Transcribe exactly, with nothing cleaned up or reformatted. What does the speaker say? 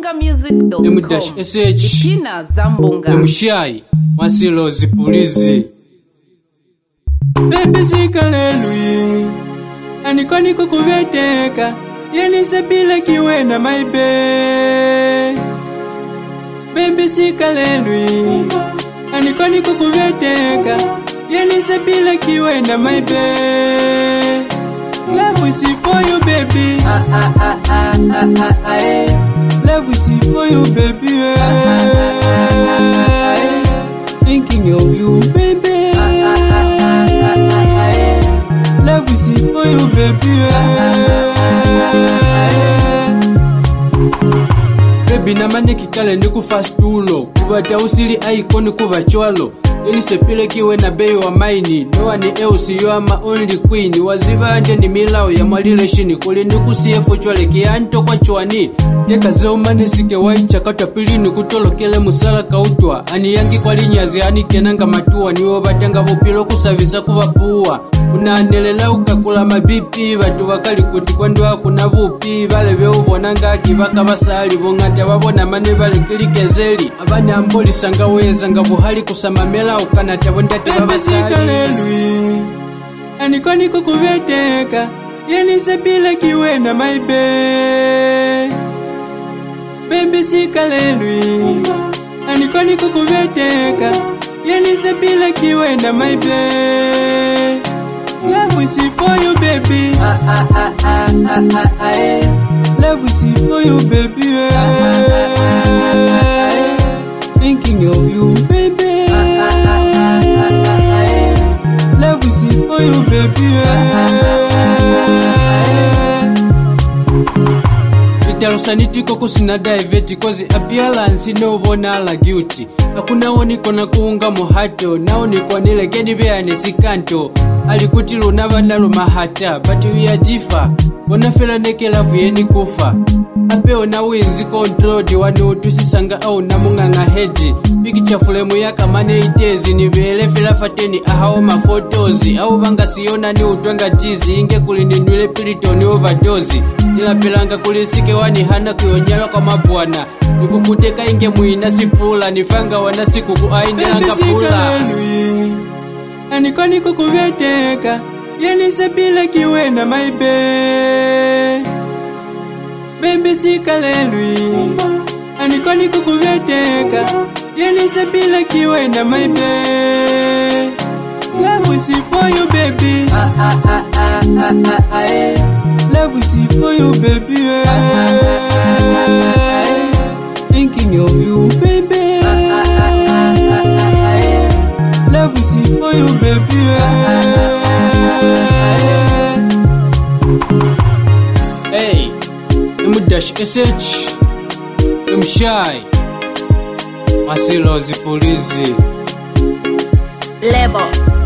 zambunga music dot com. Dash S H Ipina Zambunga Mshai Masilo zipulizi Baby sikalelui Aniko niko kuveteka Yenise bila kiwena my babe Baby sikalelui Aniko niko kuveteka Yenise bila kiwena my babe Love we see for you baby Ah ah ah ah ah ah ah eh. Love we see for you baby eh. Ah ah ah ah ah ah eh. Thinking of you baby ah ah ah ah ah ah eh. Love we see for you baby eh. Ah ah ah ah ah eh. Baby na mane kikale ndiku fast tulo Kubata usili icon kuva chwalo Yeni sepile kiwe na beyo wa maini Noa ni eusi you are my only queen Waziva anje ni milao ya mwalile shini Kuli niku siefo chwale kianto kwa chwani Teka zeo mane sike waicha Kata pili ni kutolo kele musala kautwa Ani yangi kwa linyazi ani kenanga matua Niwo batanga vupilo kusavisa kuvapuwa Unanelela ukakula mabipi Batu wakali kuti kwa ndoa kuna vupi Vale veo bonanga kivaka basali Vongata wabona mane vale kilikezeli Abane amboli sanga weza nga buhali kusamamela Ukanata wondati wabasali Baby sikalelui Aniko niko kuveteka Yenise bila kiwena my babe Baby sikalelui Aniko niko kuveteka Yenise bila kiwena my babe Love we see for you baby ah ah ah ah ah ah ah eh. Love we see for you baby eh. Ah ah ah ah ah ah eh. Thinking of you baby ah ah ah ah ah ah eh. Love we see for you baby eh. Ah ah ah ah ah eh. Italusaniti koko sina diveti Kozi appearance no vonala guilty Hakuna woniko na kuunga mohato Nao niko nile geni bea nesikanto Alikutilu na vandalo mahata But we are differ Wanafela neke lavu yeni kufa Apeo na winzi control Wani utusisanga au na munganga heji Piki chafulemu ya kamane itezi Nivele fila fateni ahao mafotozi Au vanga siona ni utwanga jizi Inge kulinindwile pilitoni overdose Nila pilanga kulisike wani hana kuyonyala kwa mabuana Nikukuteka inge muina sipula Nifanga wana siku kuainelanga pula Aniko niko kuveteka Yenise bila kiwena my babe Baby sikalelui Aniko niko kuveteka Yenise bila kiwena my babe Love we see for you baby ah ah ah ah ah ah ah eh. Love we see for you baby eh. ah ah ah ah ah ah eh. Thinking of you baby ah ah ah ah ah ah eh. Love we see for you baby eh. ah ah ah ah ah eh. Hey Dash S H Mshai Masilo zipulizi Lebo